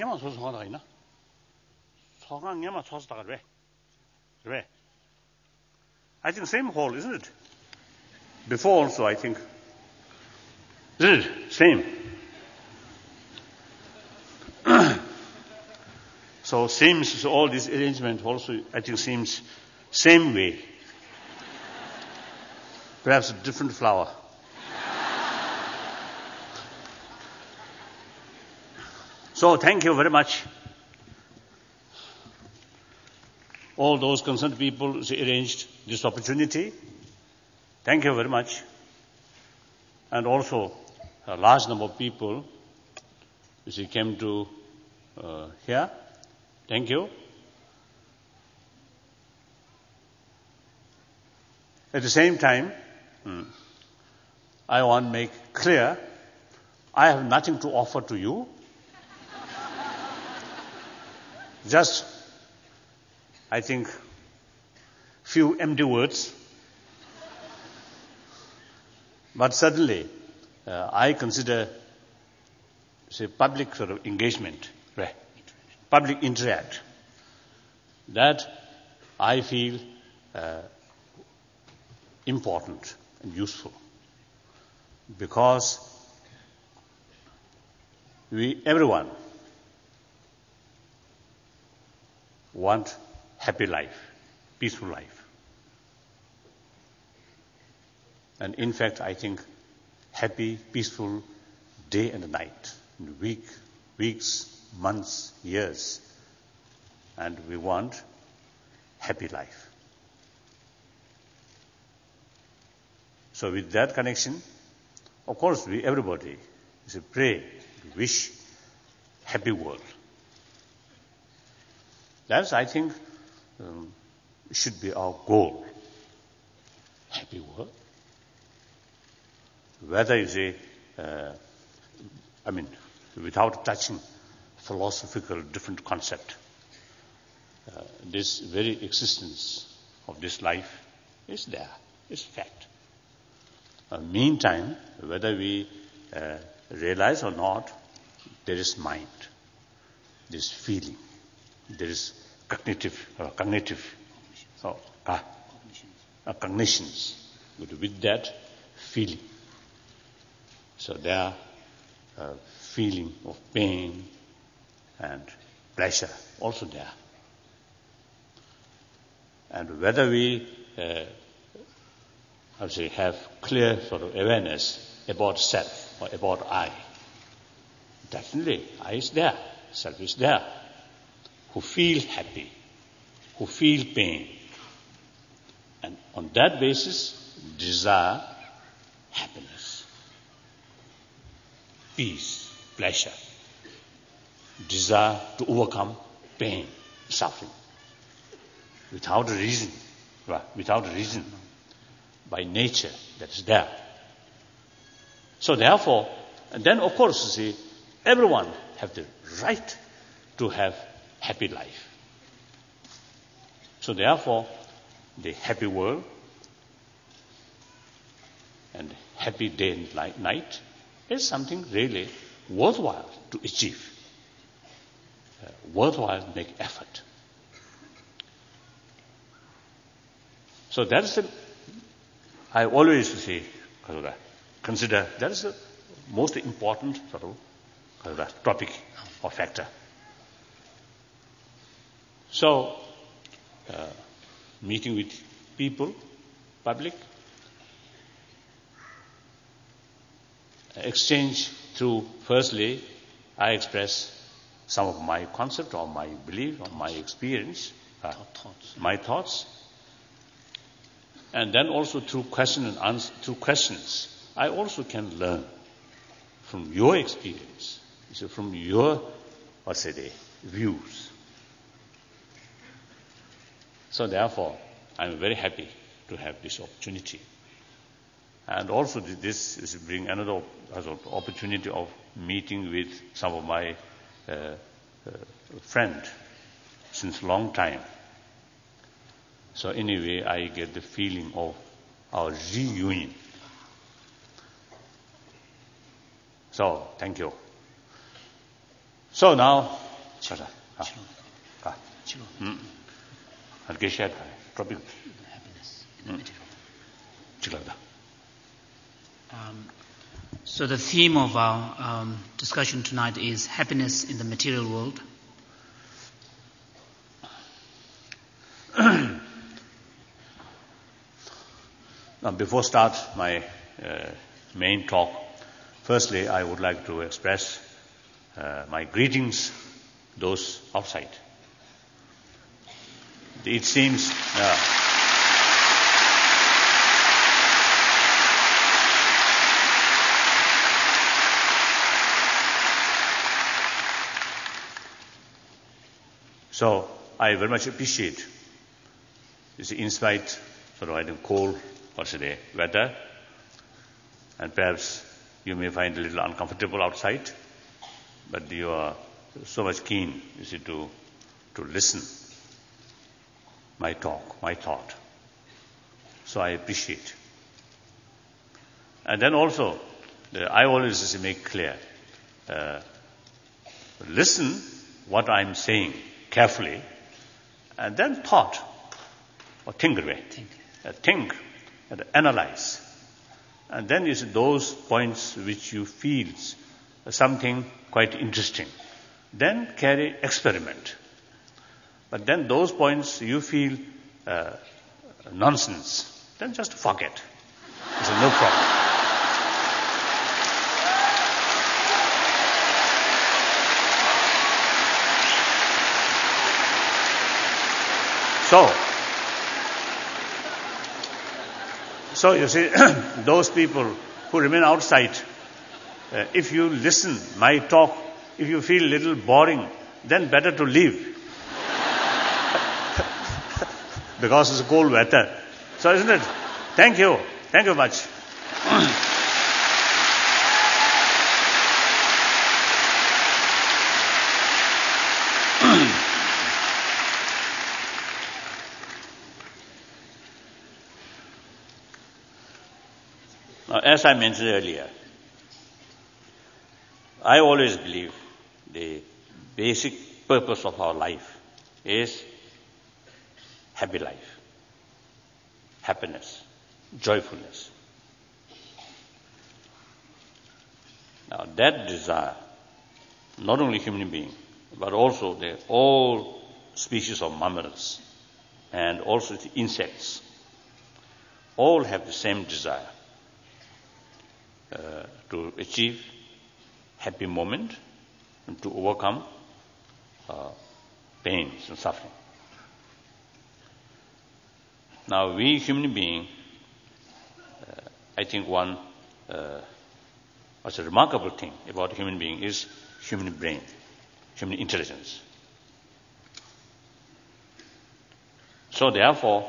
서강에만 소송하다가 있나? 서강에만 소송하다가 왜? I think same hall, isn't it? Before also, I think. Isn't it? Same. So seems all this arrangement also, I think, seems same way. Perhaps a different flower. So thank you very much. All those concerned people who arranged this opportunity. Thank you very much. And also a large number of people who came to here. Thank you. At the same time, I want to make clear, I have nothing to offer to you. Just, I think, few empty words. But certainly, I consider, public sort of engagement, public interact, that I feel important and useful, because everyone want happy life, peaceful life. And in fact, I think happy, peaceful day and night, weeks, months, years. And we want happy life. So with that connection, of course, everybody pray, wish happy world. That's, I think, should be our goal. Happy world. Whether you say, without touching philosophical different concept, this very existence of this life is there, is fact. Meantime, whether we realize or not, there is mind, there is feeling, there is cognitions. With that feeling. So there are feeling of pain and pleasure also there. And whether we have clear sort of awareness about self or about I, definitely I is there, self is there, who feel happy, who feel pain, and on that basis desire happiness, peace, pleasure, desire to overcome pain, suffering, without a reason, by nature that is there. So therefore, and then of course, everyone have the right to have happy life. So therefore, the happy world and happy day and night is something really worthwhile to achieve, worthwhile to make effort. So that's I always consider that is the most important sort of topic or factor. So, meeting with people, public, exchange through, firstly, I express some of my concept or my belief or my experience, my thoughts. And then also through question and answer, through questions, I also can learn from your experience, from your, views. So therefore, I'm very happy to have this opportunity. And also this is bring another opportunity of meeting with some of my friends since long time. So anyway, I get the feeling of our reunion. So, thank you. So now, Chilo. Happiness in the material. So the theme of our discussion tonight is happiness in the material world. Now, before start my main talk, firstly, I would like to express my greetings those outside. It seems so I very much appreciate this insight sort of cold or today weather, and perhaps you may find a little uncomfortable outside, but you are so much keen, you see, to listen my talk, my thought. So I appreciate. And then also, I always make clear, listen what I'm saying carefully, and then thought, or think away. Think and analyze. And then you see those points which you feel something quite interesting. Then carry experiment. But then those points you feel nonsense, then just forget. It's no problem. So you see, those people who remain outside, if you listen my talk, if you feel a little boring, then better to leave. Because it's cold weather. So isn't it? Thank you. Thank you much. As I mentioned earlier, I always believe the basic purpose of our life is happy life, happiness, joyfulness. Now that desire, not only human being, but also all species of mammals and also the insects, all have the same desire. To achieve happy moment and to overcome pains and suffering. Now we human beings, I think what's a remarkable thing about human being is human brain, human intelligence. So therefore,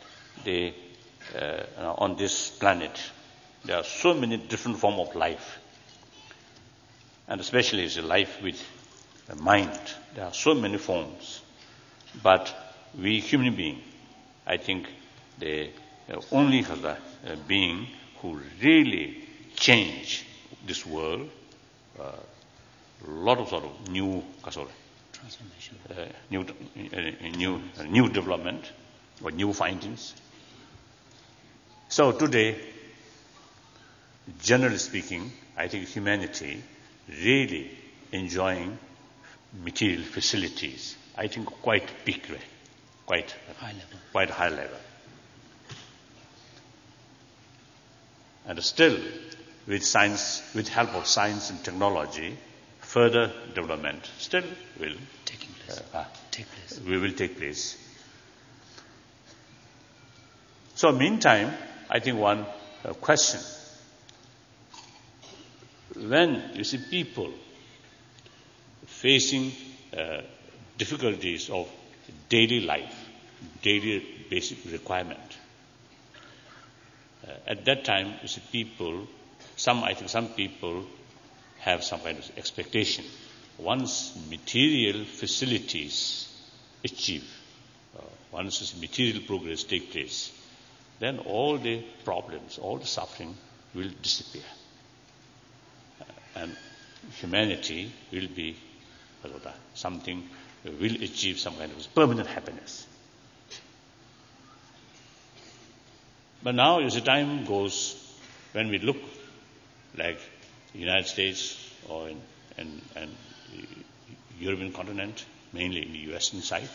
on this planet, there are so many different forms of life, and especially it's a life with a mind. There are so many forms, but we human beings, I think, they only have the being who really change this world. A lot of sort of new transformation, new development or new findings. So today, generally speaking, I think humanity really enjoying material facilities. I think quite big way, quite high level. And still, with science, with help of science and technology, further development still will take place. So meantime, I think one question. When you see people facing difficulties of daily life, daily basic requirement, at that time you see people, I think some people have some kind of expectation. Once material facilities achieve, once material progress take place, then all the problems, all the suffering will disappear. And humanity will be something will achieve some kind of permanent happiness. But now, as the time goes, when we look like the United States or in the European continent, mainly in the Western side,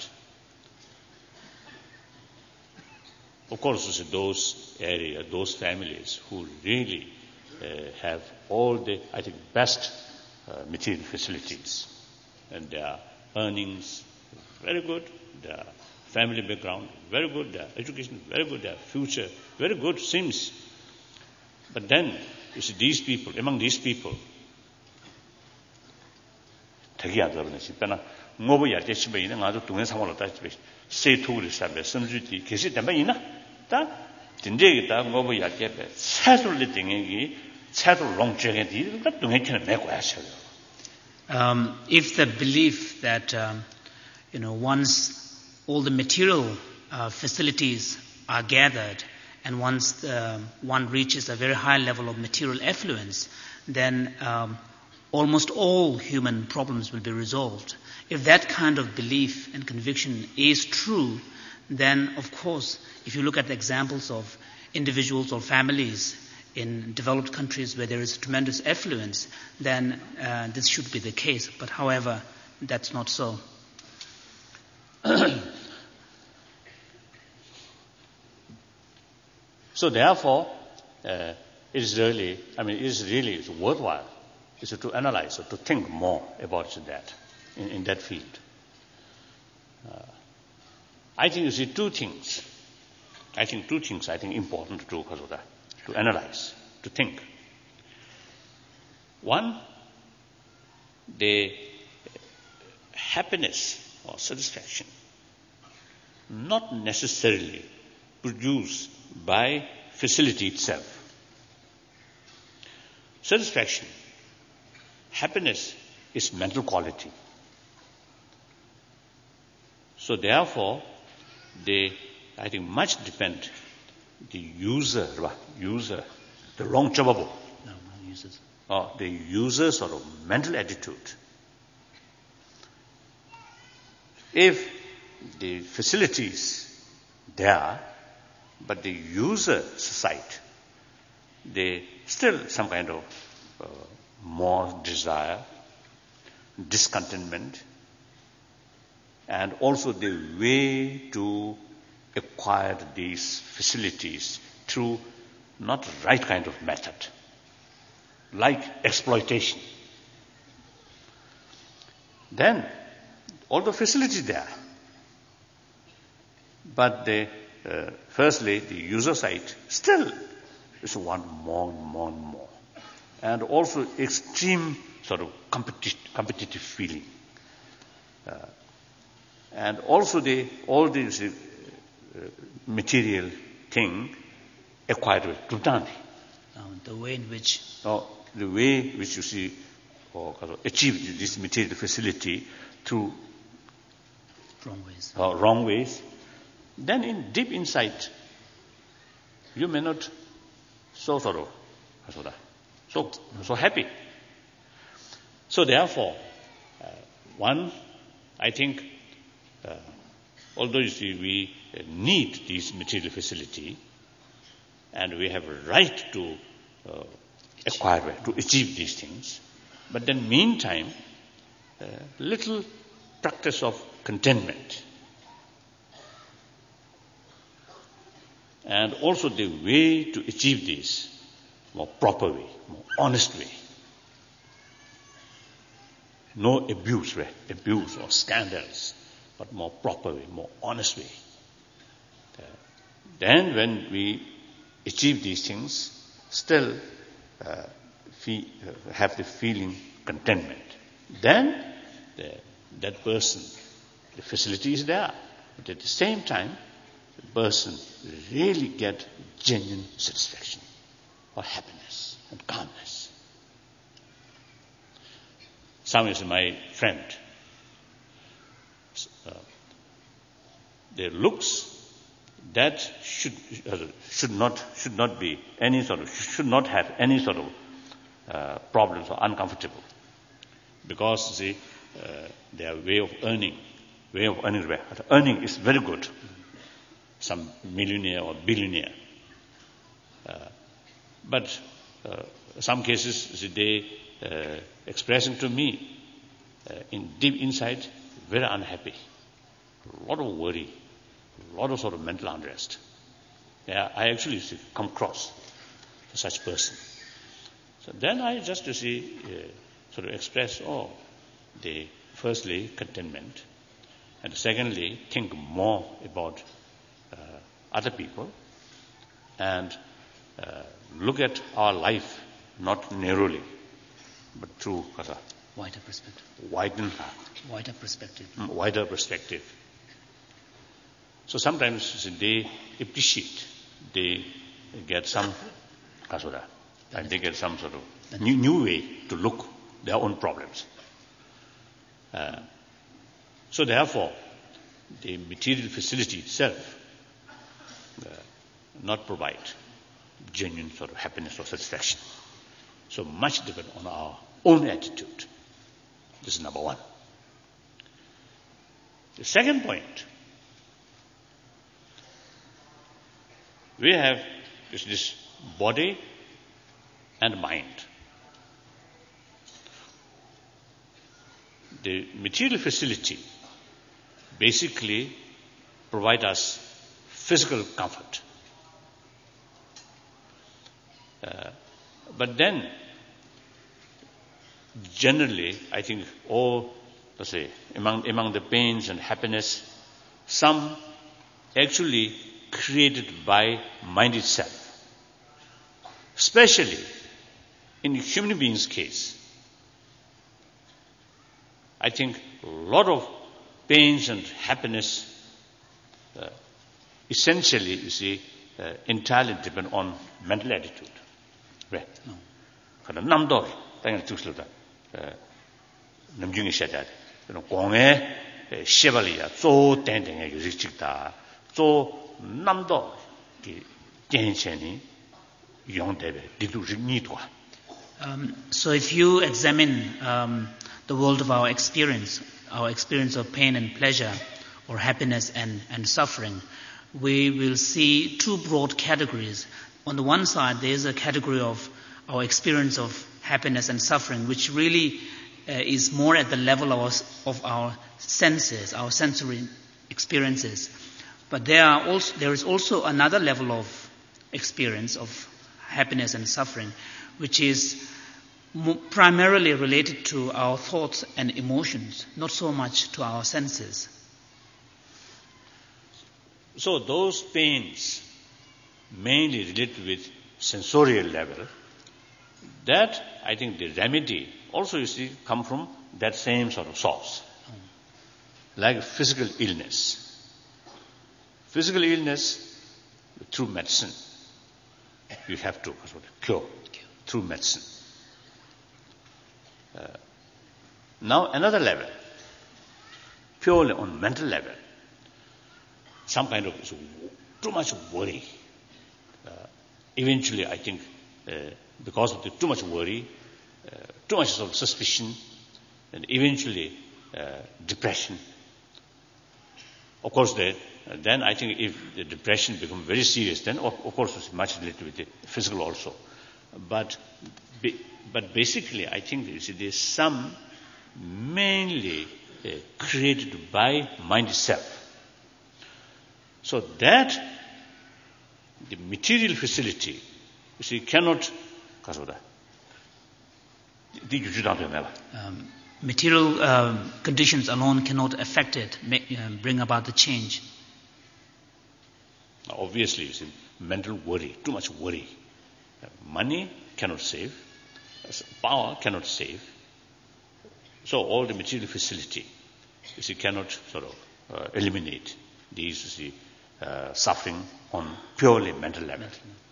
of course, those areas, those families who really have all the, I think, best material facilities, and their earnings very good, their family background very good, their education very good, their future very good seems. But then, you see, these people, among these people, 되게 안 들어보네. 집에나 뭐뭐 얇게 집에 있는 아주 동네 상황을 다 집에 세토를 sabbe 섬주디 계시 때문에 있나? 다 진짜이다 뭐뭐 얇게 차솔리 등에기 차솔 롱적에 뒤가 동네처럼 내고 하셔요. If the belief that once all the material facilities are gathered and once one reaches a very high level of material affluence, then almost all human problems will be resolved. If that kind of belief and conviction is true, then of course, if you look at the examples of individuals or families in developed countries where there is tremendous affluence, then this should be the case. But however, that's not so. So therefore, it is really worthwhile to analyze or to think more about that in that field. I think you see two things important to analyze, to think. One, the happiness or satisfaction not necessarily produced by facility itself. Satisfaction, happiness is mental quality. So therefore, I think much depend the user, the wrong chababo. No, users. Or the user's sort of mental attitude. If the facilities there, but the user side, they still some kind of more desire, discontentment, and also the way to acquire these facilities through not right kind of method, like exploitation. Then all the facilities there, but firstly the user side still is want more and more and more, and also extreme sort of competitive feeling, and also all these material thing acquired with Dutandi. The way in which you see or achieve this material facility through wrong ways, then deep inside you may not so happy. So therefore, one, I think, although you see we need this material facility and we have a right to acquire, to achieve these things, but then meantime, little practice of contentment, and also the way to achieve this more proper way, more honest way. No abuse or scandals, but more proper way, more honest way. Then when we achieve these things, still have the feeling contentment. Then that person, the facility is there, but at the same time, the person really get genuine satisfaction or happiness and calmness. Some is my friend. Their looks that should not have any sort of problems or uncomfortable, because their way of earning. Earning is very good. Some millionaire or billionaire. But some cases they expressing to me in deep inside very unhappy, a lot of worry, a lot of sort of mental unrest. Yeah, I actually come across such person. So then I just sort of express, they firstly contentment, and secondly think more about other people, and look at our life not narrowly, but through Wider perspective. Wider perspective. So sometimes they appreciate, they get some and they get some sort of new way to look their own problems. So therefore, the material facility itself not provide genuine sort of happiness or satisfaction. So much depends on our own attitude. This is number one. The second point, we have this body and mind. The material facility basically provide us physical comfort. But then, generally, I think among the pains and happiness, some actually created by mind itself. Especially in human beings' case, I think a lot of pains and happiness essentially, entirely depend on mental attitude. Right? Kada namdo tanga tuksluda namjungi shada gong에 shebaliya zo tendenge yuzikta zo namdo ki jencheni yongdebe didu nitwa. So if you examine the world of our experience of pain and pleasure, or happiness and suffering, we will see two broad categories. On the one side, there is a category of our experience of happiness and suffering, which really is more at the level of our senses, our sensory experiences. But there is also another level of experience of happiness and suffering, which is primarily related to our thoughts and emotions, not so much to our senses. So those pains mainly related with sensorial level, that I think the remedy also come from that same sort of source. Like physical illness. Physical illness through medicine, you have to cure through medicine. Now another level, purely on mental level, some kind of too much worry. Eventually, I think, because of the too much worry, too much sort of suspicion, and eventually depression. Of course, then I think if the depression becomes very serious, then of course it's much related with the physical also. But basically, I think there's some mainly created by mind itself. So that the material facility, cannot. Material conditions alone cannot affect it, bring about the change. Obviously, mental worry, too much worry. Money cannot save, power cannot save. So all the material facility, cannot sort of eliminate these suffering on purely mental level.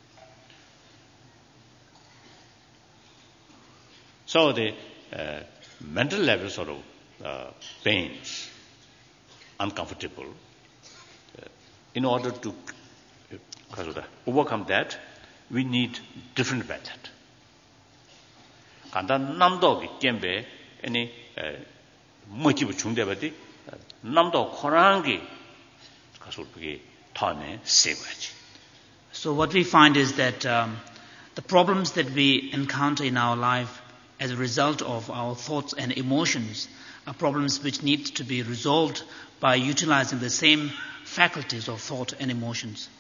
So the mental level sort of pains, uncomfortable. In order to overcome that, we need different method. Kanda namdo ki kembe any motive 중대버디 남도 코랑기 가서 그게 타네 세바지. So what we find is that the problems that we encounter in our life as a result of our thoughts and emotions are problems which need to be resolved by utilizing the same faculties of thought and emotions.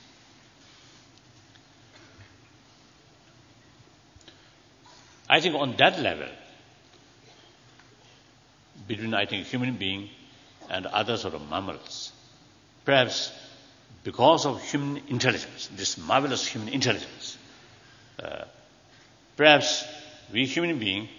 I think on that level, between I think human being and other sort of mammals, perhaps because of human intelligence, this marvelous human intelligence, perhaps we human beings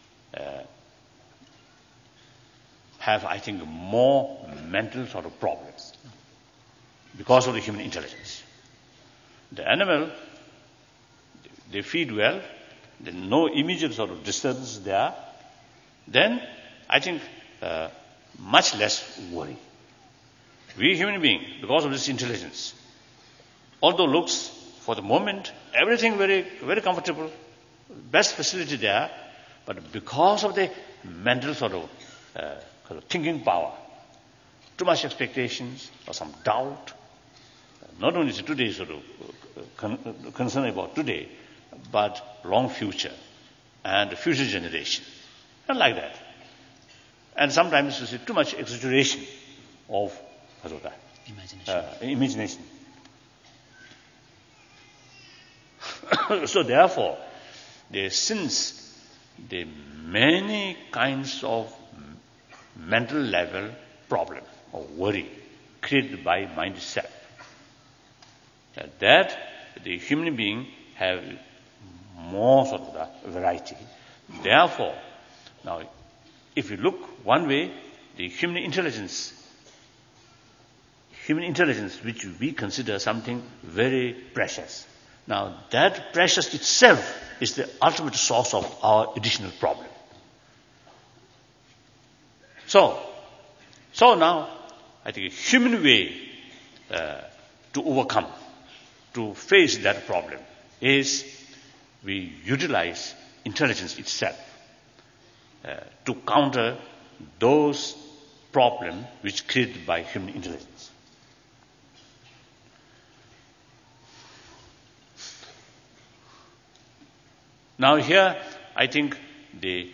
have, I think, more mental sort of problems because of the human intelligence. The animal, they feed well, there's no immediate sort of disturbance there, then I think much less worry. We human beings, because of this intelligence, although looks for the moment, everything very, very comfortable, best facility there, but because of the mental sort of thinking power, too much expectations or some doubt, not only today sort of concern about today, but long future and future generation, and like that. And sometimes you see too much exaggeration of imagination. So therefore, since the many kinds of mental level problem or worry created by mind itself, that the human being have more sort of the variety. Therefore, now if you look one way, the human intelligence which we consider something very precious. Now that precious itself is the ultimate source of our additional problem. So now I think a human way to overcome, to face that problem is we utilize intelligence itself to counter those problems which created by human intelligence. Now here, I think the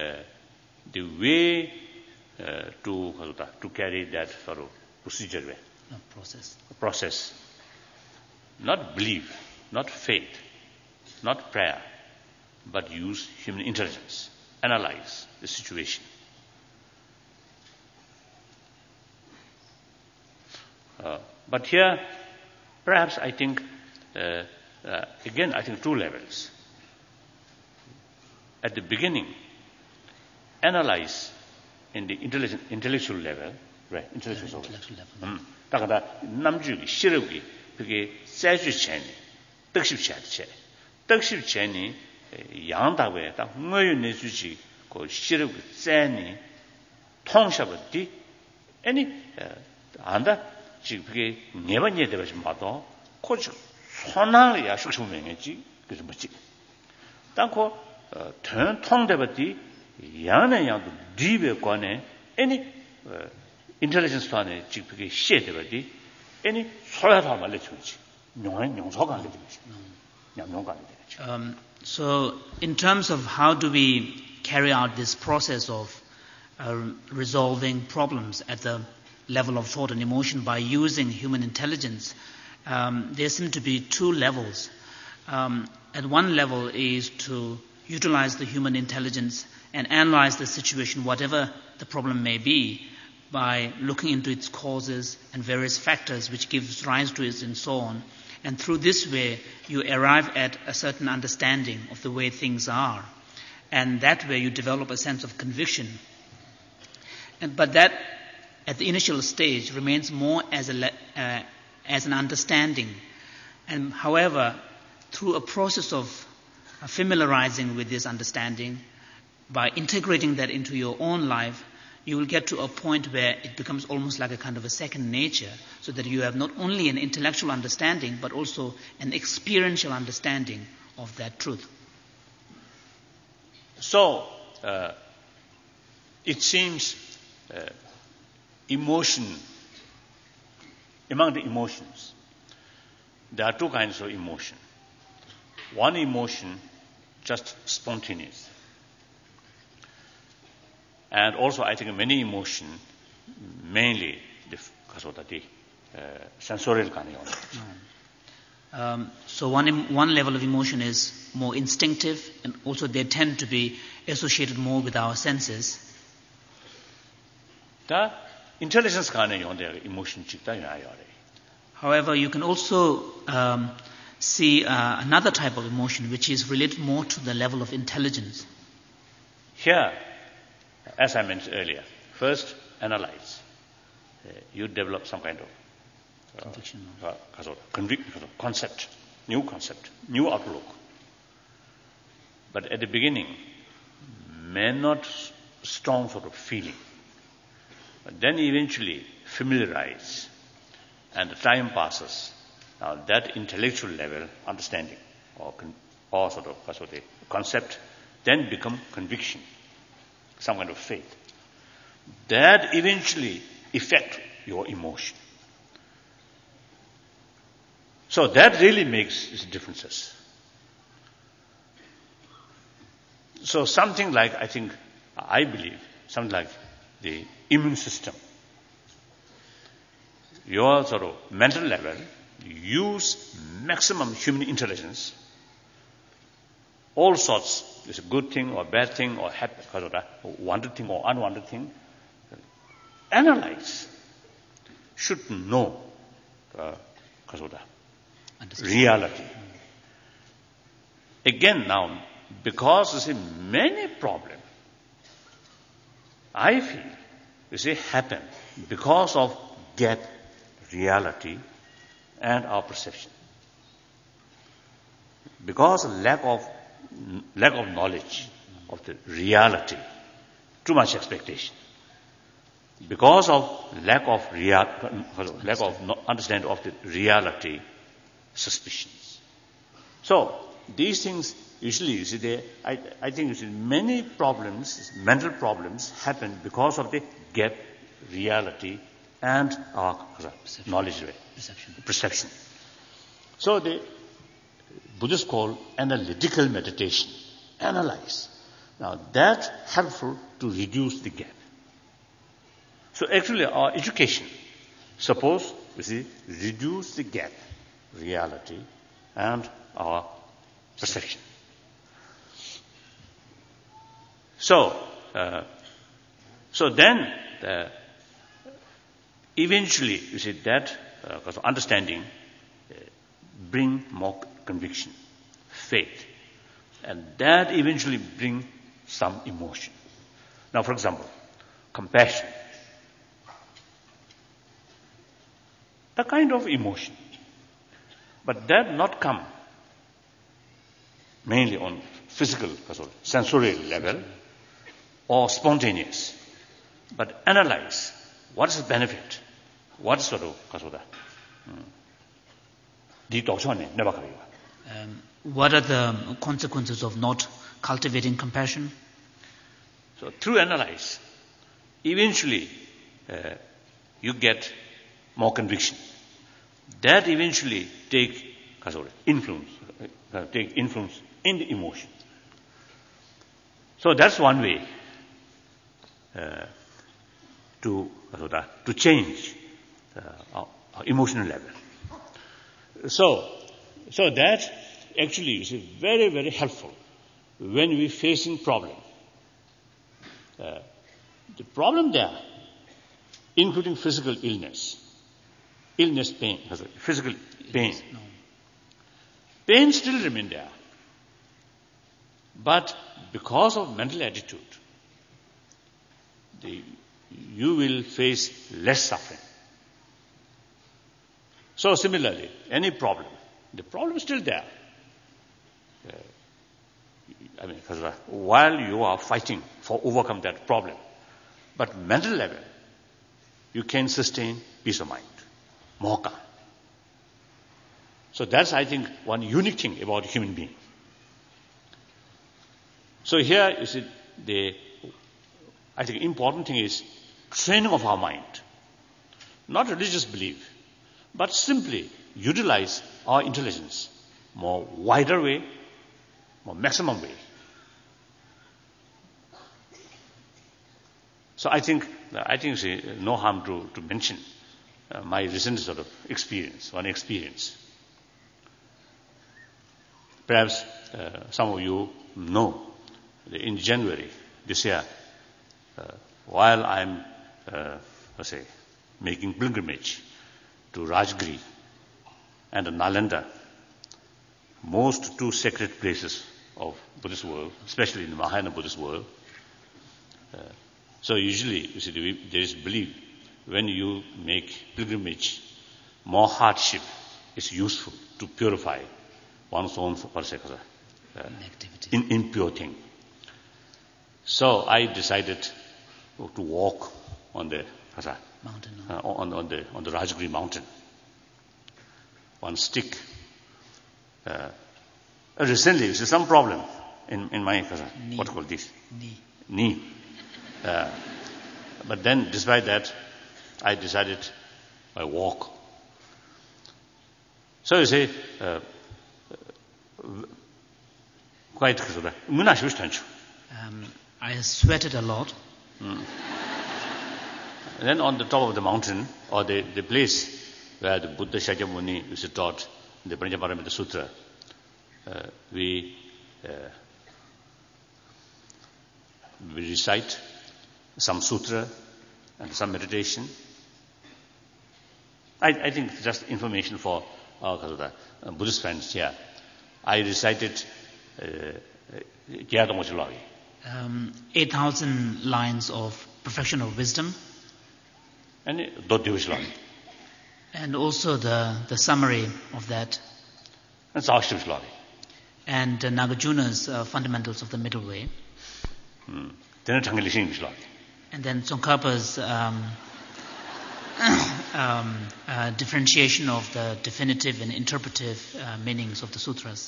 way to carry that sort of procedure way, process, not belief, not faith, not prayer, but use human intelligence, analyze the situation. But here, perhaps I think, again, I think two levels. At the beginning, analyze in the intellectual level, right? Intellectual level. 다가다 남주기 싫어기 그게 세주체니 떡십체체 떡십체니 양다고에 딱 뭐유 내주지 그 싫어기 세니 통샤버디 아니 안다 지금 그게 네번째 되버지 봐도 코지 손을 야식품 명했지 그래서 뭐지 땅고 통대버디 양의 양도 뒤에 관에 any intelligence 관에 지금 그게 시에되버디 any 소야도 말려 주지 용서가 안 되지 양용가 안 되지. So in terms of how do we carry out this process of resolving problems at the level of thought and emotion by using human intelligence, there seem to be two levels. At one level is to utilize the human intelligence and analyze the situation, whatever the problem may be, by looking into its causes and various factors which gives rise to it and so on. And through this way, you arrive at a certain understanding of the way things are. And that way you develop a sense of conviction. But that, at the initial stage, remains more as an understanding. And however, through a process of familiarizing with this understanding, by integrating that into your own life, you will get to a point where it becomes almost like a kind of a second nature, so that you have not only an intellectual understanding, but also an experiential understanding of that truth. So, it seems emotion, among the emotions, there are two kinds of emotion. One emotion, just spontaneous. And also I think many emotion, mainly the sensorial kind of. So one level of emotion is more instinctive, and also they tend to be associated more with our senses. The intelligence kind of emotion. However, you can also see another type of emotion which is related more to the level of intelligence. Here, as I mentioned earlier, first analyze. You develop some kind of concept, new outlook. But at the beginning, may not strong sort of feeling. But then eventually familiarize, and the time passes. Now that intellectual level, understanding, or sort of concept, then become conviction, some kind of faith. That eventually affect your emotion. So that really makes differences. So something like, I believe, something like the immune system. Your sort of mental level, use maximum human intelligence, all sorts, it's a good thing or bad thing or happy, wanted thing or unwanted thing. Analyze, should know reality. Again now, because you see many problems, I feel, happen because of gap reality and our perception. Because lack of knowledge of the reality, too much expectation. Because of lack of understanding of the reality, suspicions. So these things usually, I think many problems, mental problems, happen because of the gap reality and our knowledge perception. So the Buddhists call analytical meditation. Analyze. Now that's helpful to reduce the gap. So actually our education, suppose, reduce the gap, reality and our perception. So then eventually, that understanding bring more conviction, faith, and that eventually bring some emotion. Now, for example, compassion, the kind of emotion, but that not come mainly on physical, sensorial level or spontaneous, but analyze what is the benefit, what is what are the consequences of not cultivating compassion? So through analyze, eventually you get more conviction. That eventually take influence in the emotion. So that's one way to change our emotional level. So that actually is very, very helpful when we facing problem. The problem there, including physical illness, pain, physical pain. Pain still remain there. But because of mental attitude, you will face less suffering. So similarly, any problem, the problem is still there. While you are fighting for overcome that problem, but mental level, you can sustain peace of mind, more calm. So that's, I think, one unique thing about human being. So here is I think important thing is training of our mind. Not religious belief, but simply utilize our intelligence more wider way, more maximum way. So I think no harm to mention my recent sort of experience, one experience. Perhaps some of you know that in January this year, while I'm, making pilgrimage to Rajgiri and Nalanda, most two sacred places of Buddhist world, especially in the Mahayana Buddhist world. So usually, you see, there is belief when you make pilgrimage, more hardship is useful to purify one's own impure thing. So I decided to walk on the mountain, on the Rajgiri mountain. One stick. Recently, there's some problem in my what called this knee. But then, despite that, I decided I walk. So you say, quite I sweated a lot. And then on the top of the mountain, or the place where the Buddha Shakyamuni is taught in the Prajnaparamita Sutra, we recite some sutra and some meditation. I think just information for our Buddhist friends here. I recited 8,000 lines of perfection of wisdom. And also the summary of that. And Nagarjuna's fundamentals of the middle way. And then Tsongkhapa's differentiation of the definitive and interpretive meanings of the sutras.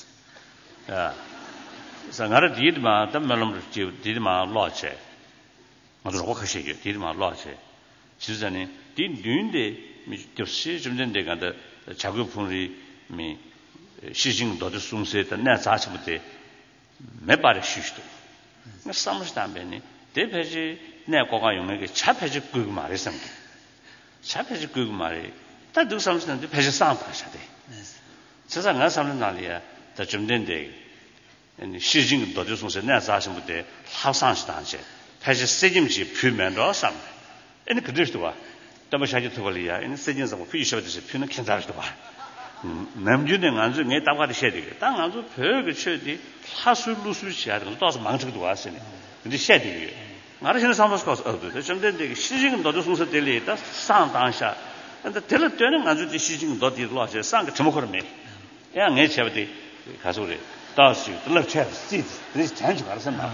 남주는 안주 내 답가를 해야 되게. 땅 안주 별거 쳐야지. 하수 루수치 하는 거 망치고 왔으니. 근데 해야 되게. 나를 상관없어 가서 좀 된데 시징은 너도 순서 될리 있다. 상당샤. 근데 될 때는 안주 시징은 너도 들어와서 상가 주목하면 야, 내 집에 가서 그래. 다시 들럭쳐. 그래서 잔주 가서 나.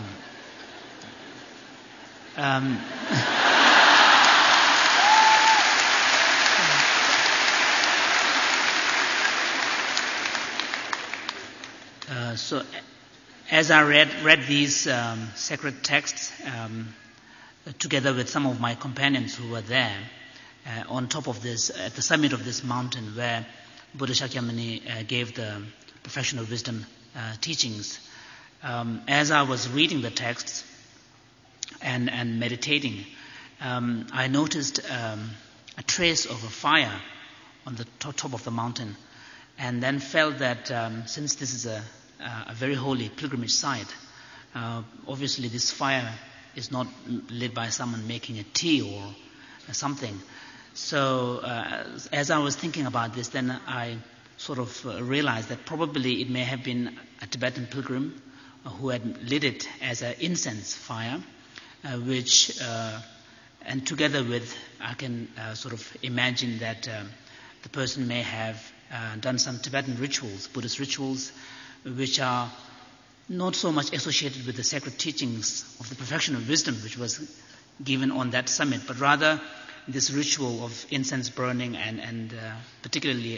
So, as I read these sacred texts together with some of my companions who were there, on top of this, at the summit of this mountain where Buddha Shakyamuni gave the perfection of wisdom teachings, as I was reading the texts and meditating, I noticed a trace of a fire on the top of the mountain, and then felt that since this is a very holy pilgrimage site, obviously this fire is not lit by someone making a tea or something. So as I was thinking about this, then I sort of realized that probably it may have been a Tibetan pilgrim who had lit it as an incense fire, which, and together with, I can sort of imagine that the person may have done some Tibetan rituals, Buddhist rituals, which are not so much associated with the sacred teachings of the perfection of wisdom, which was given on that summit, but rather this ritual of incense burning and particularly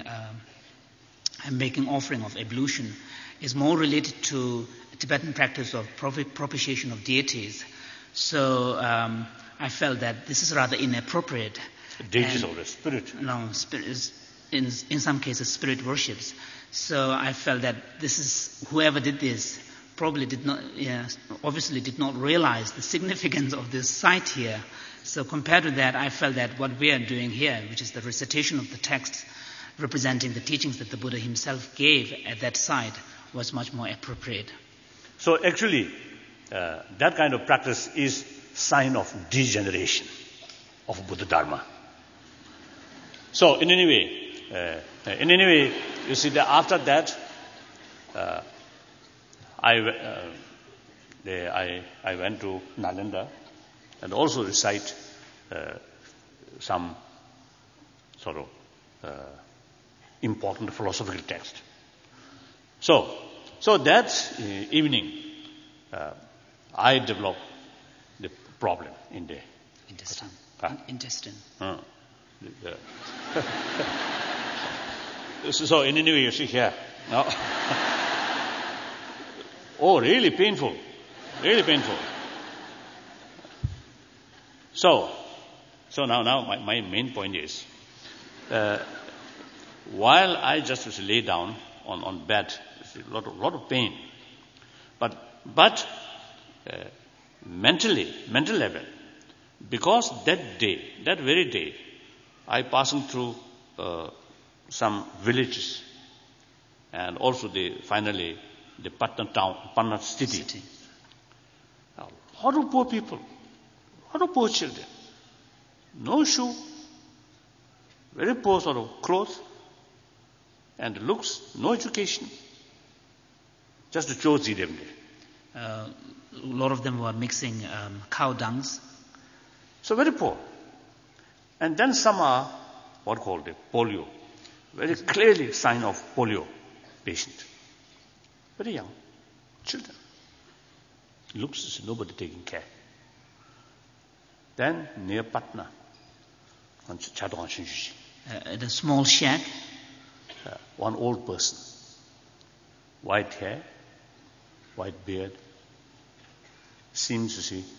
making offering of ablution is more related to a Tibetan practice of propitiation of deities. So I felt that this is rather inappropriate. Deities of the spirit. No, spirit is, in some cases, spirit worships. So I felt that whoever did this probably obviously did not realize the significance of this site here. So compared to that, I felt that what we are doing here, which is the recitation of the text representing the teachings that the Buddha himself gave at that site, was much more appropriate. So actually, that kind of practice is sign of degeneration of Buddha Dharma. So in any way, you see that after that, I went to Nalanda and also recite some sort of important philosophical text. So that evening, I developed the problem in the Intestine. intestine. So in any way, you see here. No. Oh, really painful. Really painful. So now my main point is, while I just lay down on bed, a lot of pain, but mental level, because that very day, I passing through some villages, and also finally the Patna town, Patna city. A lot of poor people, a lot of poor children, no shoe, very poor sort of clothes, and looks, no education, just the chozi them there. A lot of them were mixing cow dungs. So very poor. And then some are what called the polio, very clearly sign of polio patient. Very young children. Looks as nobody taking care. Then near Patna, on Chadong Shinjushi, At a small shack, one old person, white hair, white beard, seems to see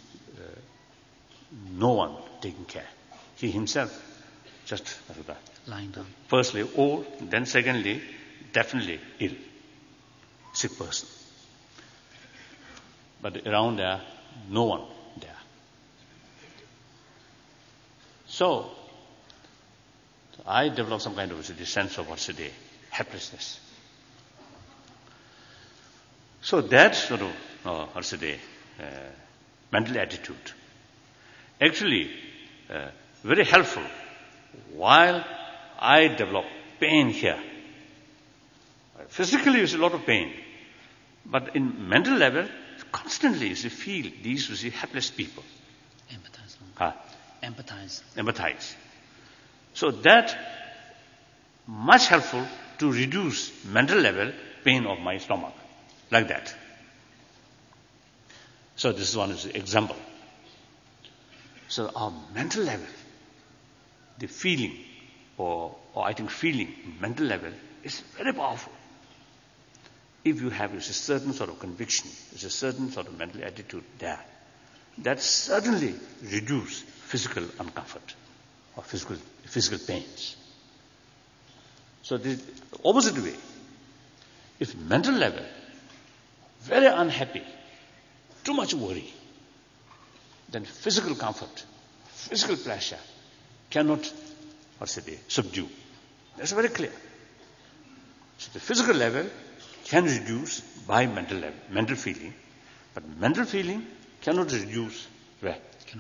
no one taking care. He himself just lying down. Firstly old, then secondly definitely ill, sick person. But around there, no one there. So I developed some kind of sense of helplessness. So that sort of mental attitude actually very helpful while I develop pain here. Physically, it's a lot of pain, but in mental level, constantly you feel these helpless people. Empathize. So that much helpful to reduce mental level pain of my stomach, like that. So this one is an example. So our mental level, the feeling, or I think feeling, mental level is very powerful. If you have a certain sort of conviction, there's a certain sort of mental attitude there, that certainly reduce physical uncomfort or physical pains. So the opposite way, if mental level, very unhappy, too much worry, then physical comfort, physical pleasure cannot, subdue. That's very clear. So the physical level can reduce by mental feeling, but mental feeling cannot reduce where?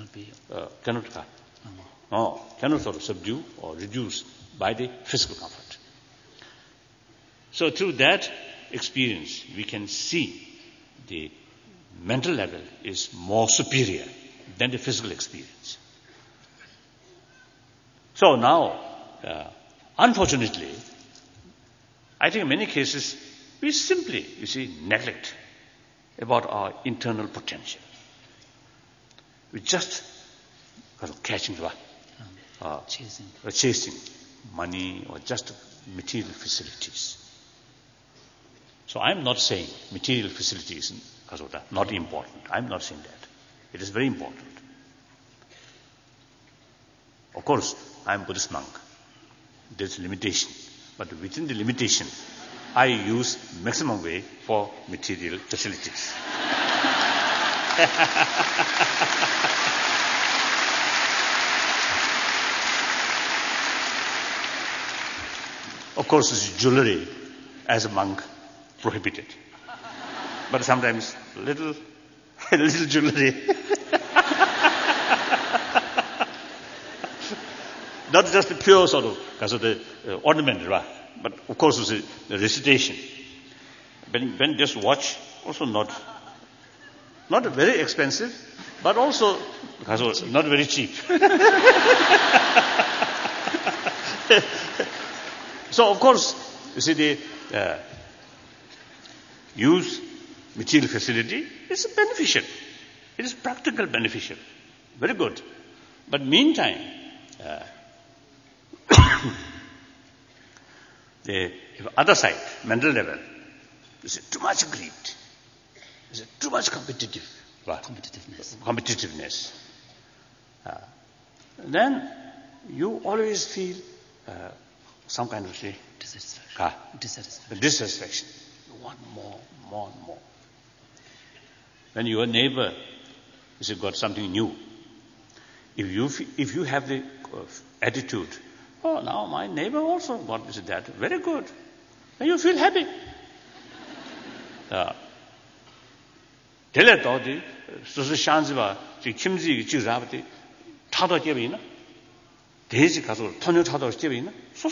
Cannot sort of subdue or reduce by the physical comfort. So through that experience, we can see the mental level is more superior than the physical experience. So now, unfortunately, I think in many cases, we simply, neglect about our internal potential. We just catching chasing money or just material facilities. So I'm not saying material facilities are not important. I'm not saying that. It is very important. Of course, I'm Buddhist monk. There's limitation. But within the limitation, I use maximum way for material facilities. Of course, jewelry as a monk prohibited. But sometimes little jewelry. Not just the pure sort of, because of the ornament, right? But of course it's the recitation. When just watch, also not very expensive, but also because of not very cheap. So of course, you see the use material facility is beneficial. It is practical beneficial. Very good. But meantime, the other side, mental level, is too much greed. Is too much competitiveness. Then you always feel some kind of dissatisfaction. You want more and more. When your neighbor has got something new, if you have the attitude, oh, now my neighbor also got this that, very good, then you feel happy. Tell it, so shanziva, kimzi, chirabati, tado jebina, desi kaso, tonyo tado jebina, so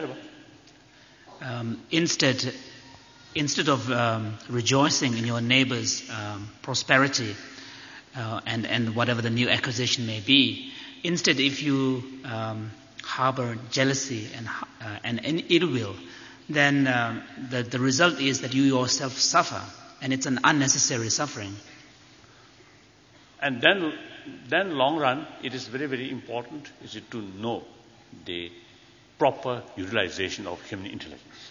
Instead of rejoicing in your neighbor's prosperity and whatever the new acquisition may be, instead if you harbor jealousy and ill will, then the result is that you yourself suffer, and it's an unnecessary suffering. And then long run, it is very, very important to know the proper utilization of human intelligence.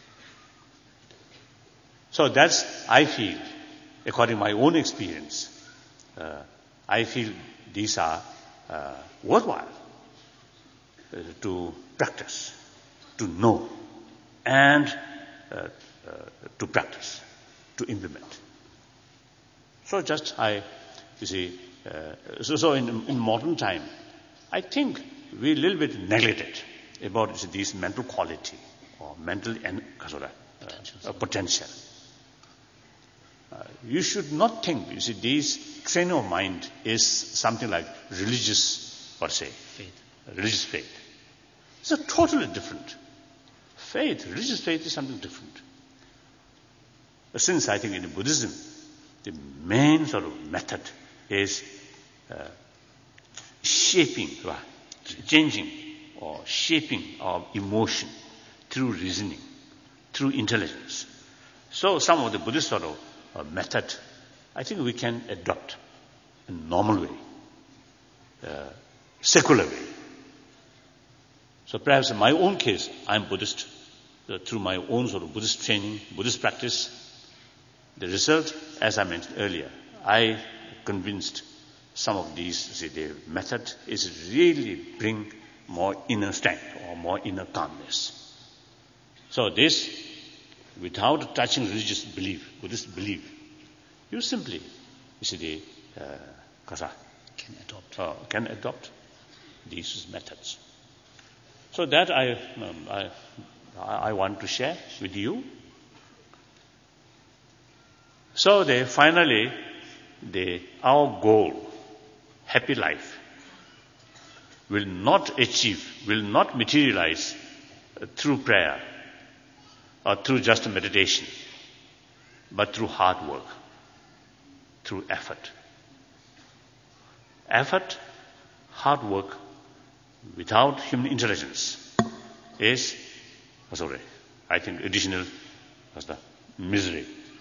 So that's, I feel, according to my own experience, I feel these are worthwhile to practice, to know, and to practice, to implement. So so in modern time, I think we a little bit neglected about this mental quality or mental potential. You should not think, this training of mind is something like religious, religious faith. It's a totally different faith. Religious faith is something different. But since I think in Buddhism, the main sort of method is changing or shaping our emotion through reasoning, through intelligence. So some of the Buddhist sort of method, I think we can adopt in a normal way, secular way. So perhaps in my own case, I'm Buddhist. Through my own sort of Buddhist training, Buddhist practice, the result, as I mentioned earlier, I convinced some of these, the method is really bring more inner strength or more inner calmness. So this, without touching religious belief, Buddhist belief, you simply, can adopt these methods. So that I want to share with you. So finally, our goal, happy life, will not materialize through prayer or through just meditation, but through hard work, through effort. Effort, hard work, without human intelligence is, I think, additional misery.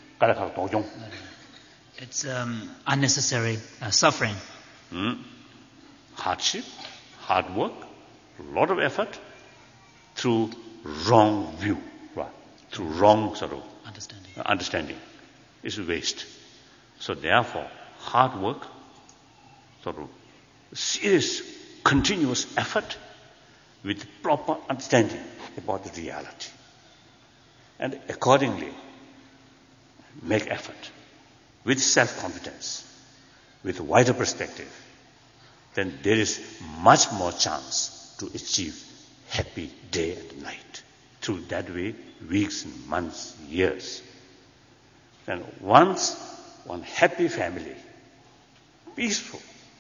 It's unnecessary suffering. Hardship, hard work, a lot of effort through wrong view, through wrong sort of understanding is waste. So therefore, hard work, sort of serious, continuous effort with proper understanding about the reality. And accordingly, make effort with self-confidence, with a wider perspective, then there is much more chance to achieve happy day and night. Through that way, weeks, months, years. And once one happy family, peaceful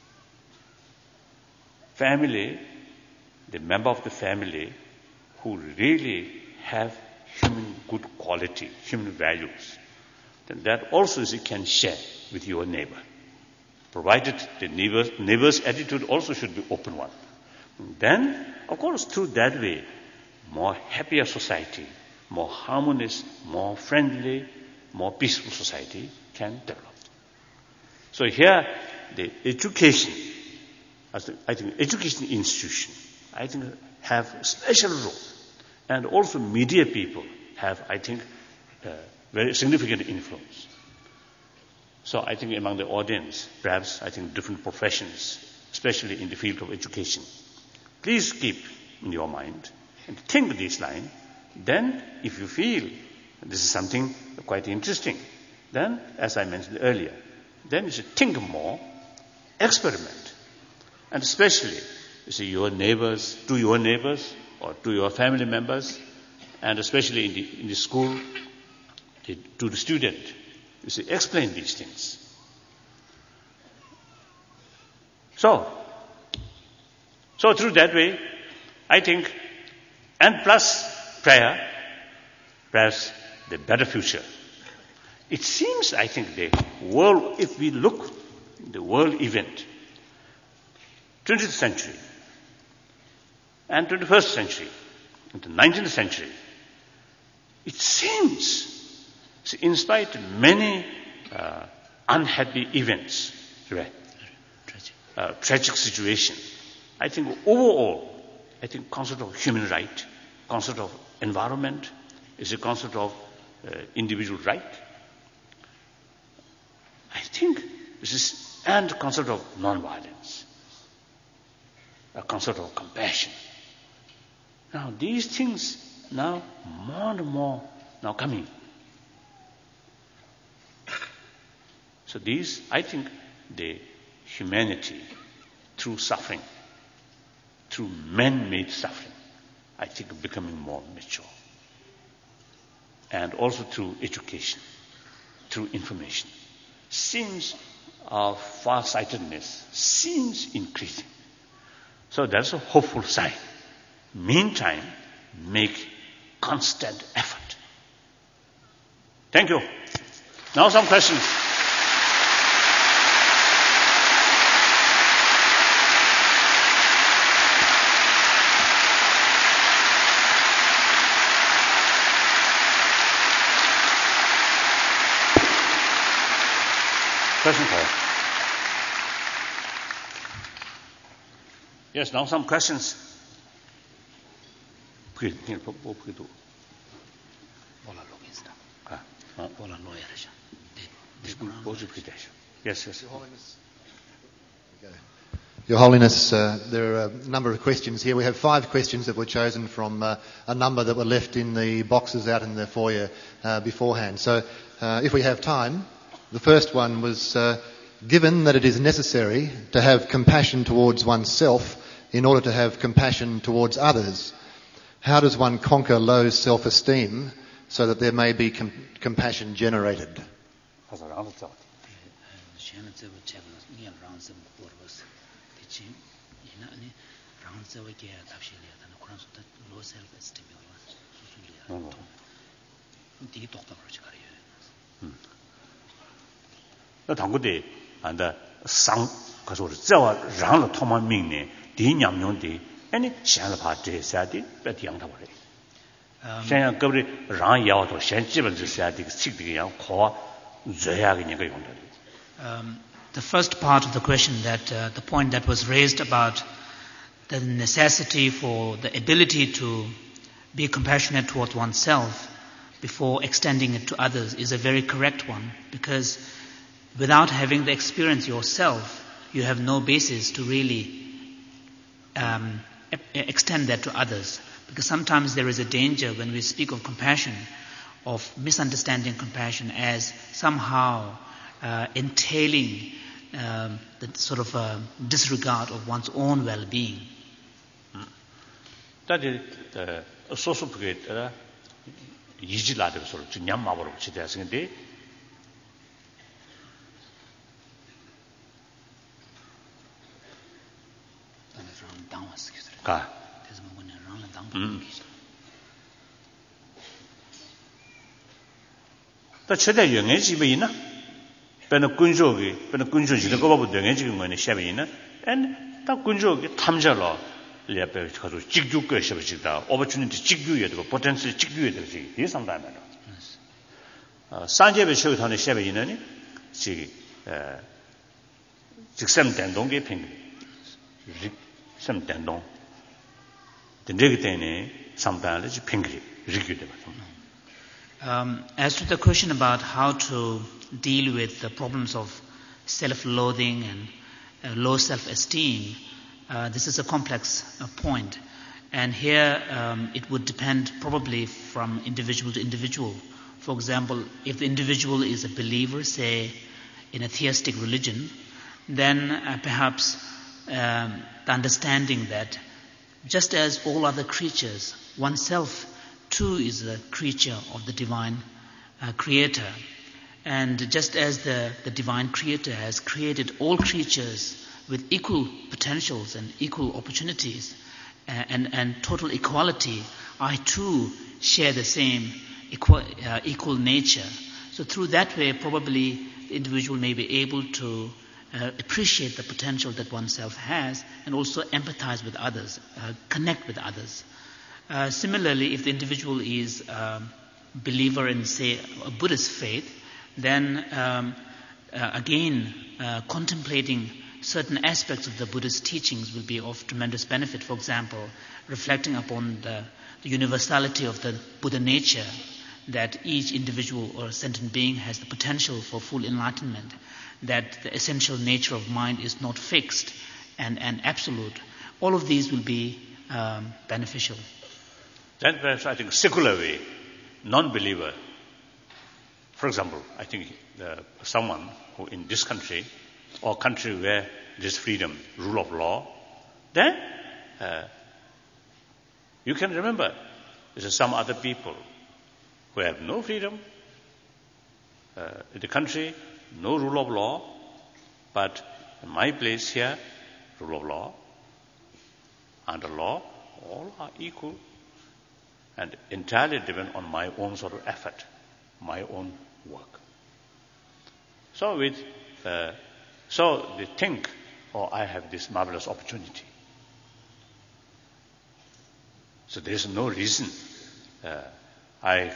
family, the member of the family who really have human good quality, human values, then that also you can share with your neighbor. Provided the neighbor's attitude also should be open one. Then, of course, through that way, more happier society, more harmonious, more friendly, more peaceful society can develop. So here, the education, I think education institution, I think have a special role. And also media people have, I think, very significant influence. So I think among the audience, perhaps I think different professions, especially in the field of education, please keep in your mind and think this line. Then if you feel this is something quite interesting, then as I mentioned earlier, then you should think more, experiment. And especially, you see, your neighbors or to your family members, and especially in the school, to the student, you see, explain these things. So through that way, I think, and plus prayer, perhaps the better future. It seems, I think, the world, if we look the world event, 20th century and 21st century and the 19th century, it seems, in spite of many unhappy events, right? Tragic situation, I think overall, I think concept of human right, concept of environment is a concept of individual right. I think this is, and concept of non-violence, a concept of compassion. Now these things now more and more now coming. So these, I think, the humanity through suffering, through man-made suffering, I think becoming more mature. And also through education, through information, seems our far-sightedness seems increasing. So that's a hopeful sign. Meantime, make constant effort. Thank you. Now some questions. Question call. Yes, now some questions. Yes. Your Holiness, there are a number of questions here. We have 5 questions that were chosen from a number that were left in the boxes out in the foyer beforehand. So if we have time, the first one was, given that it is necessary to have compassion towards oneself in order to have compassion towards others, how does one conquer low self-esteem so that there may be compassion generated? The first part of the question, that the point that was raised about the necessity for the ability to be compassionate towards oneself before extending it to others, is a very correct one, because without having the experience yourself, you have no basis to really extend that to others. Because sometimes there is a danger when we speak of compassion, of misunderstanding compassion as somehow entailing the sort of disregard of one's own well-being. That is social create easy lot of sort of nyam mabor chidasing day. Ka. The Cheda Young Ejibina, Penakunjogi, Penakunjogi, the Gobo Dengajin when a Shabina, and Takunjogi, Tamjalo, Lepe, Chigduka Shabachita, opportunity Chigdu, potentially Chigdu, here's some time. Sanje showed on a Shabina, she some tendon gaping, some tendon. The negative sometimes pinky, rigid. As to the question about how to deal with the problems of self-loathing and low self-esteem, this is a complex point. And here it would depend probably from individual to individual. For example, if the individual is a believer, say, in a theistic religion, then perhaps the understanding that just as all other creatures, oneself too is a creature of the divine creator. And just as the divine creator has created all creatures with equal potentials and equal opportunities and total equality, I too share the same equal nature. So through that way, probably the individual may be able to appreciate the potential that oneself has and also empathize with others, connect with others. Similarly, if the individual is a believer in, say, a Buddhist faith, then again, contemplating certain aspects of the Buddhist teachings will be of tremendous benefit. For example, reflecting upon the universality of the Buddha nature, that each individual or sentient being has the potential for full enlightenment, that the essential nature of mind is not fixed and absolute. All of these will be beneficial. Then perhaps I think secular way, non-believer, for example, I think someone who in this country or country where there's freedom, rule of law, then you can remember there's some other people who have no freedom in the country, no rule of law, but in my place here, rule of law, under law, all are equal and entirely depend on my own sort of effort, my own work. So so they think, oh, I have this marvelous opportunity. So there is no reason I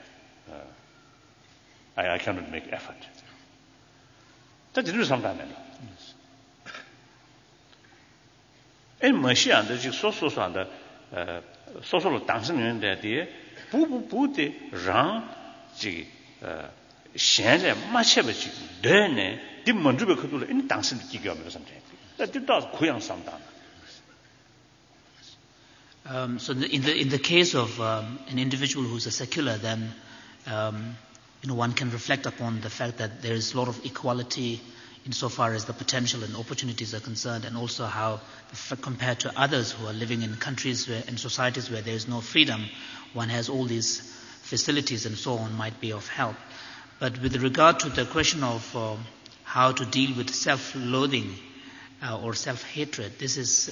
cannot make effort. That didn't sometimes. In Malaysia, there's a social dancing that day, the rang, Shan, Machavic, Dene, the Mondruba in dancing Giga sometimes. That did not Kuyang sometime. So in the case of an individual who's a secular, then one can reflect upon the fact that there is a lot of equality insofar as the potential and opportunities are concerned, and also how, compared to others who are living in countries and societies where there is no freedom, one has all these facilities and so on, might be of help. But with regard to the question of how to deal with self-loathing or self-hatred, this is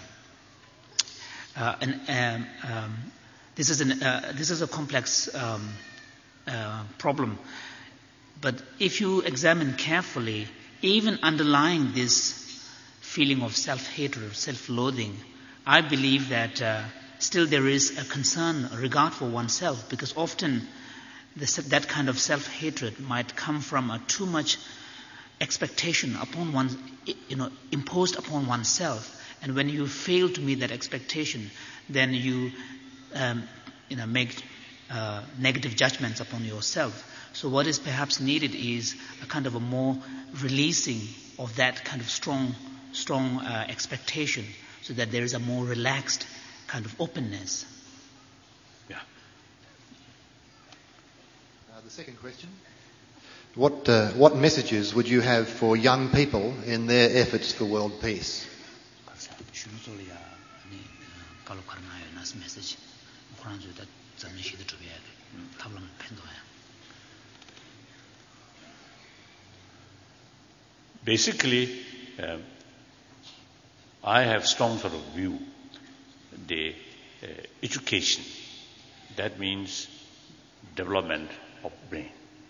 a complex problem. But if you examine carefully, even underlying this feeling of self-hatred or self-loathing, I believe that still there is a concern, a regard for oneself, because often that kind of self-hatred might come from a too much expectation upon one, imposed upon oneself. And when you fail to meet that expectation, then you make negative judgments upon yourself. So what is perhaps needed is a kind of a more releasing of that kind of strong expectation, so that there is a more relaxed kind of openness. Yeah. The second question. What messages would you have for young people in their efforts for world peace? Basically, I have strong sort of view. The education, that means development of brain.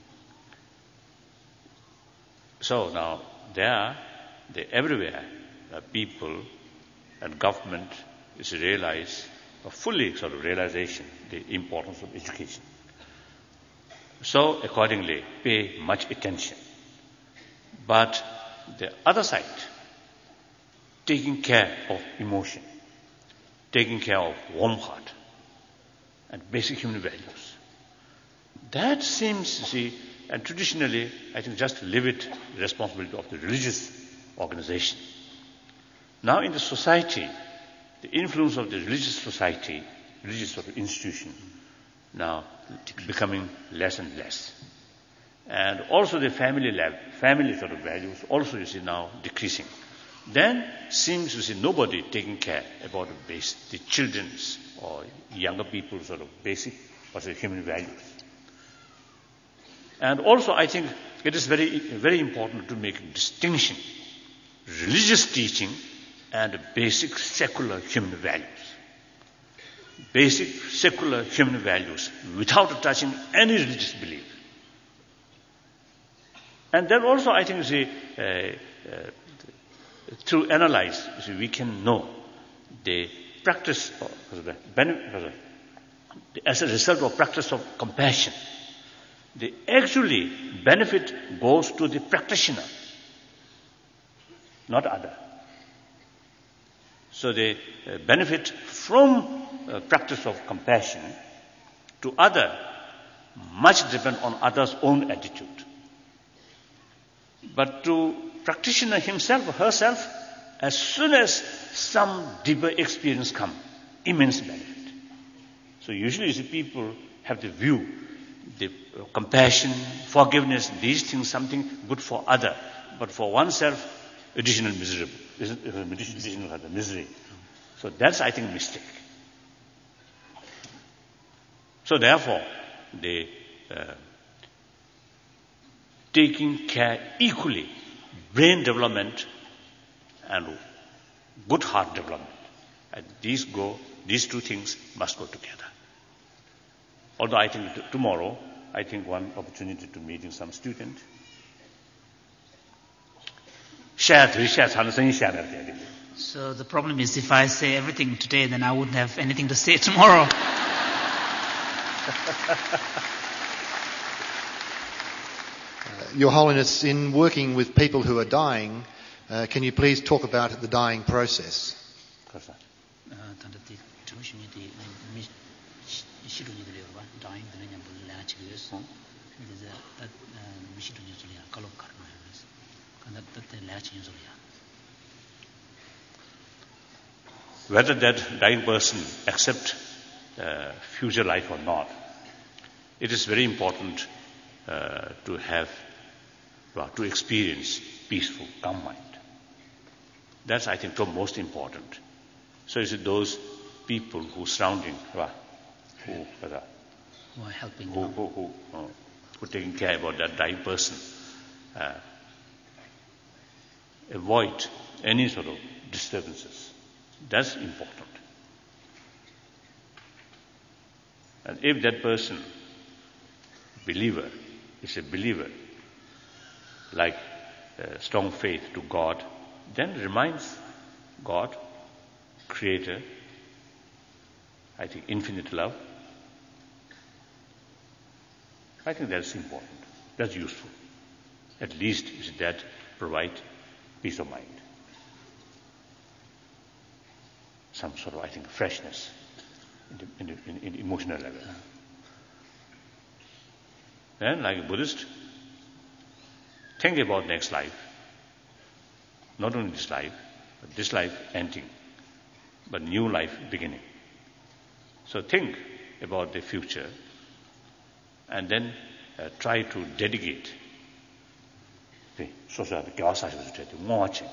So now everywhere people and government is realize, or fully sort of realization, the importance of education. So accordingly, pay much attention. But the other side, taking care of emotion, taking care of warm heart, and basic human values. That seems, you see, and traditionally, I think just leave it the responsibility of the religious organization. Now in the society, the influence of the religious society, religious sort of institution, now becoming less and less. And also the family sort of values also, you see, now decreasing. Then seems, you see, nobody taking care about the children's or younger people's sort of basic or say, human values. And also I think it is very, very important to make a distinction, religious teaching and basic secular human values. Basic secular human values without touching any religious belief. And then also I think, you see, through analyze, you see, we can know the practice as a result of practice of compassion. The actually benefit goes to the practitioner, not other. So the benefit from practice of compassion to other much depend on other's own attitude. But to practitioner himself or herself, as soon as some deeper experience comes, immense benefit. So usually you see people have the view, the compassion, forgiveness, these things, something good for other, but for oneself, additional misery. So that's, I think, mistake. So therefore, the taking care equally, brain development and good heart development. And these two things must go together. Although I think tomorrow, I think one opportunity to meet some student. So the problem is if I say everything today, then I wouldn't have anything to say tomorrow. Your Holiness, in working with people who are dying, can you please talk about the dying process? Whether that dying person accepts future life or not, it is very important to experience peaceful, calm mind. That's, I think, the most important. So is it those people who surrounding, who are helping, who taking care about that dying person, avoid any sort of disturbances. That's important. And if that person, believer, is a believer, like strong faith to God, then reminds God, Creator, I think infinite love. I think that's important. That's useful. At least that provide peace of mind. Some sort of, I think, freshness in emotional level. Then, like a Buddhist, think about next life. Not only this life, but this life ending. but new life beginning. So think about the future and then try to dedicate the social watching.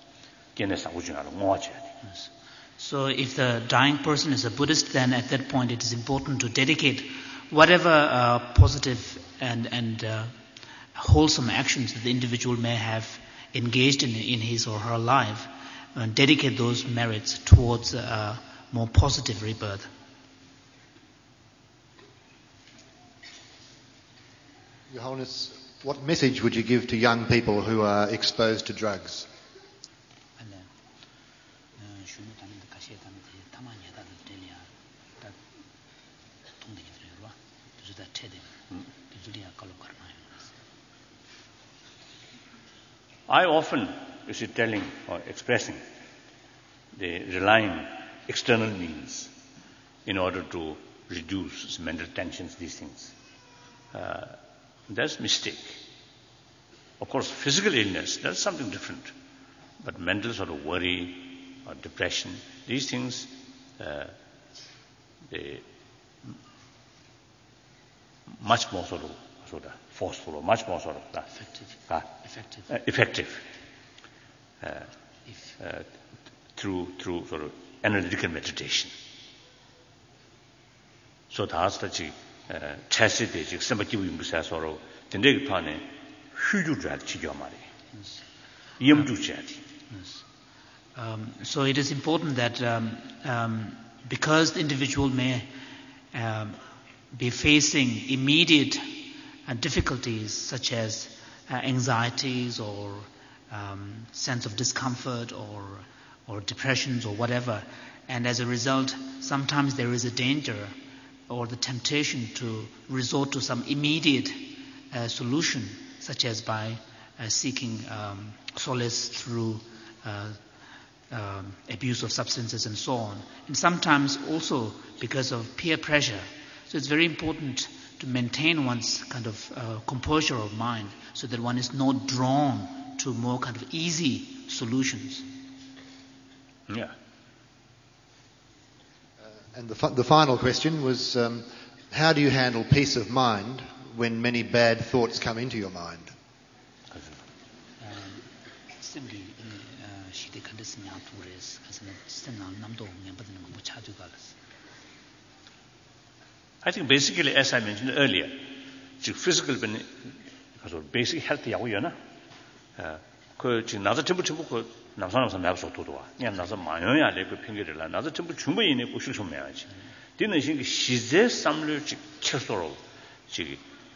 So if the dying person is a Buddhist, then at that point it is important to dedicate whatever positive and wholesome actions that the individual may have engaged in his or her life, and dedicate those merits towards a more positive rebirth. Your Holiness, what message would you give to young people who are exposed to drugs? I often telling or expressing the relying external means in order to reduce mental tensions, these things. That's a mistake. Of course, physical illness, that's something different. But mental sort of worry or depression, these things, they much more sort of forceful or much more sort of effective through sort of analytical meditation. So that's the chassis somebody you say sort of the next pane huge drag chijamari. So it is important that because the individual may be facing immediate difficulties such as anxieties or sense of discomfort or depressions or whatever, and as a result sometimes there is a danger or the temptation to resort to some immediate solution, such as by seeking solace through abuse of substances and so on, and sometimes also because of peer pressure. So it's very important to maintain one's kind of composure of mind so that one is not drawn to more kind of easy solutions. Yeah. And the final question was, how do you handle peace of mind when many bad thoughts come into your mind? I think basically, as I mentioned earlier, physical basic health yagoyana. 나도 전부 남산에서 매서 도도와. 그냥 나서 마요야 레고 핑계를 나도 전부 중부인에 고식 좀 해야지. 되는 신 시제 삼를 쳤어로 지기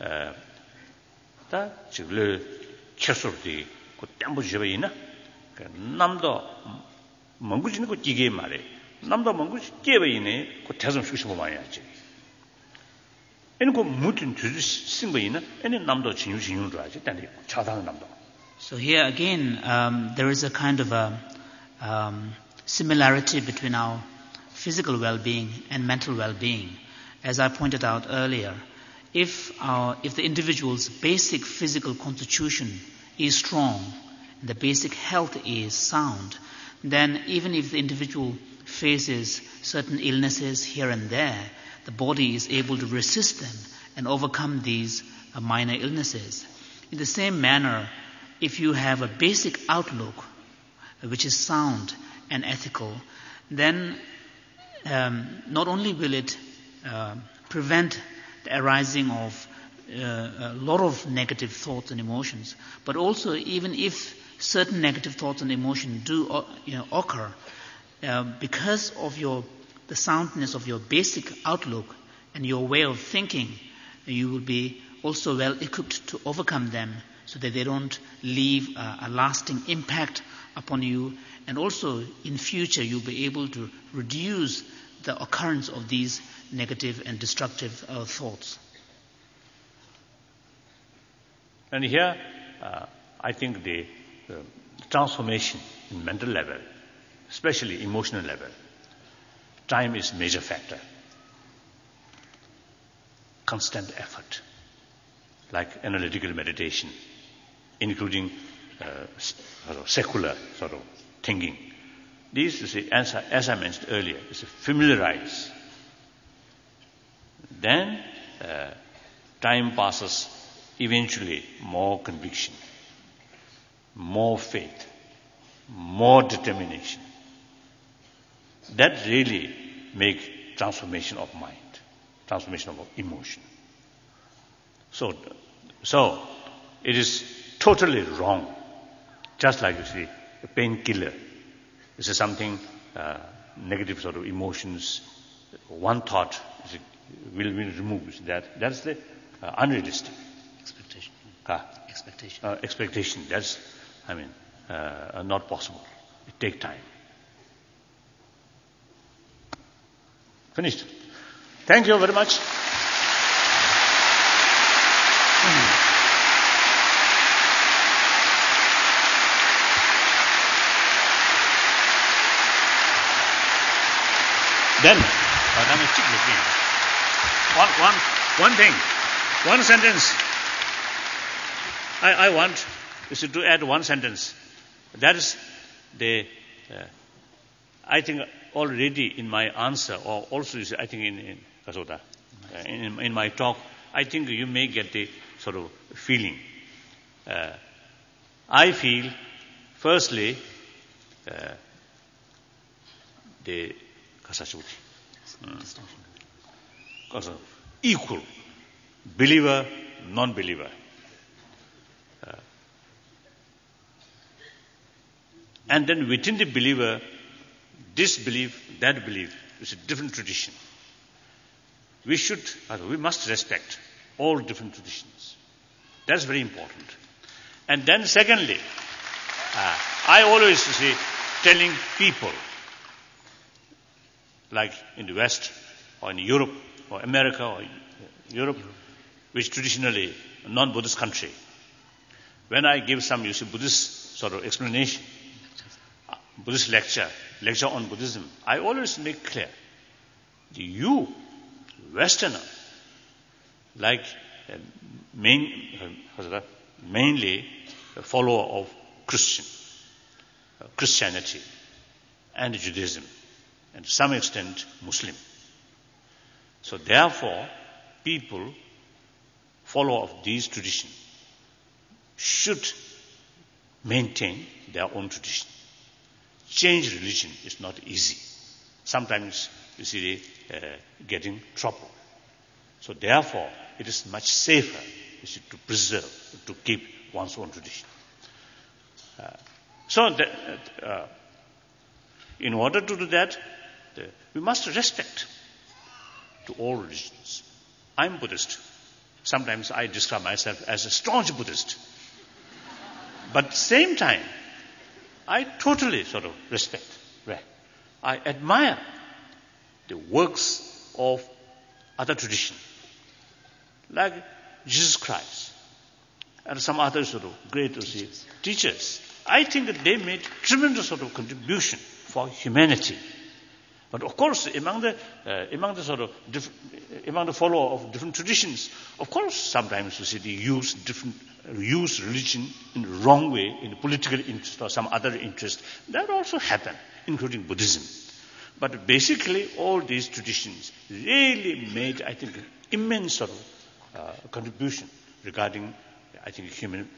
다 지금 쳤어로디 그 땀부 집에이나 남도 멍구지는 거 기계 말에 남도 멍구지 깨베이네 그 대선 수십 봐야지. 얘는 그 무튼 주주 쓴 거이나 얘는 남도 진유진유 줘야지. 근데 차다는 남도. So here again, there is a kind of a similarity between our physical well-being and mental well-being. As I pointed out earlier, if the individual's basic physical constitution is strong, and the basic health is sound, then even if the individual faces certain illnesses here and there, the body is able to resist them and overcome these minor illnesses. In the same manner, if you have a basic outlook which is sound and ethical, then not only will it prevent the arising of a lot of negative thoughts and emotions, but also even if certain negative thoughts and emotions do occur, because of the soundness of your basic outlook and your way of thinking, you will be also well equipped to overcome them, so that they don't leave a lasting impact upon you, and also in future you'll be able to reduce the occurrence of these negative and destructive thoughts. And here, I think the transformation in mental level, especially emotional level, time is major factor. Constant effort, like analytical meditation, including secular sort of thinking, These, you see, as I mentioned earlier, is familiarize. Then time passes, eventually more conviction, more faith, more determination. That really make transformation of mind, transformation of emotion. So it is totally wrong. Just like, you see, a painkiller. This is something, negative sort of emotions, one thought will be removed. That's the unrealistic. Expectation. Expectation. Expectation. That's, not possible. It takes time. Finished. Thank you very much. Then, one thing, one sentence. I want is to add one sentence. That is I think already in my answer, or also I think in Kasota, in my talk, I think you may get the sort of feeling. I feel, firstly, the equal, believer, non-believer. And then within the believer, this belief, that belief is a different tradition. We must respect all different traditions. That's very important. And then secondly, I always say, telling people, like in the West, or in Europe, or America, or Europe, which traditionally a non-Buddhist country, when I give some, Buddhist sort of explanation, Buddhist lecture on Buddhism, I always make clear, you, Westerner, like mainly a follower of Christianity and Judaism, and to some extent Muslim. So therefore, people, follower of these traditions, should maintain their own tradition. Change religion is not easy. Sometimes, they get in trouble. So therefore, it is much safer to preserve, to keep one's own tradition. In order to do that, we must respect to all religions. I'm Buddhist. Sometimes I describe myself as a staunch Buddhist. But at the same time, I totally sort of respect. I admire the works of other traditions, like Jesus Christ and some other sort of great teachers. I think that they made tremendous sort of contribution for humanity. But of course, among the follower of different traditions, of course, sometimes they use religion in the wrong way, in political interest or some other interest. That also happened, including Buddhism. But basically, all these traditions really made, I think, immense sort of contribution regarding, I think,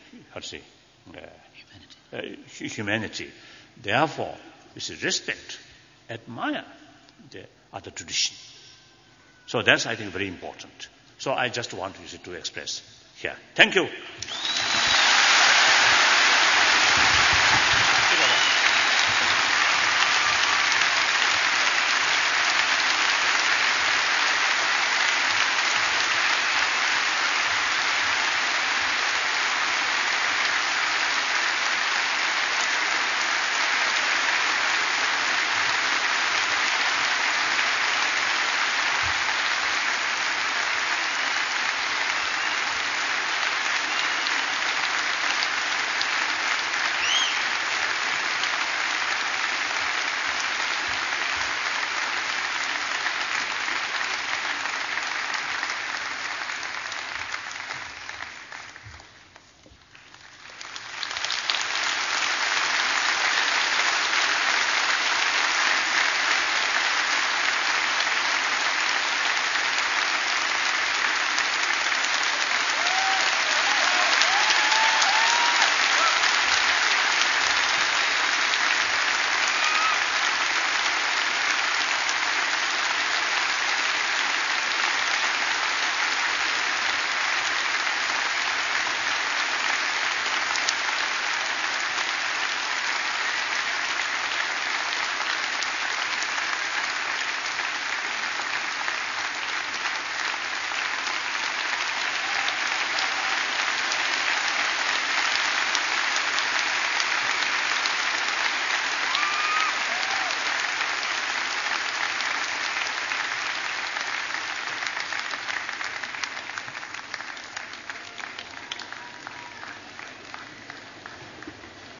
humanity. Therefore, we should respect, admire the other tradition. So that's, I think, very important. So I just want to express here. Thank you.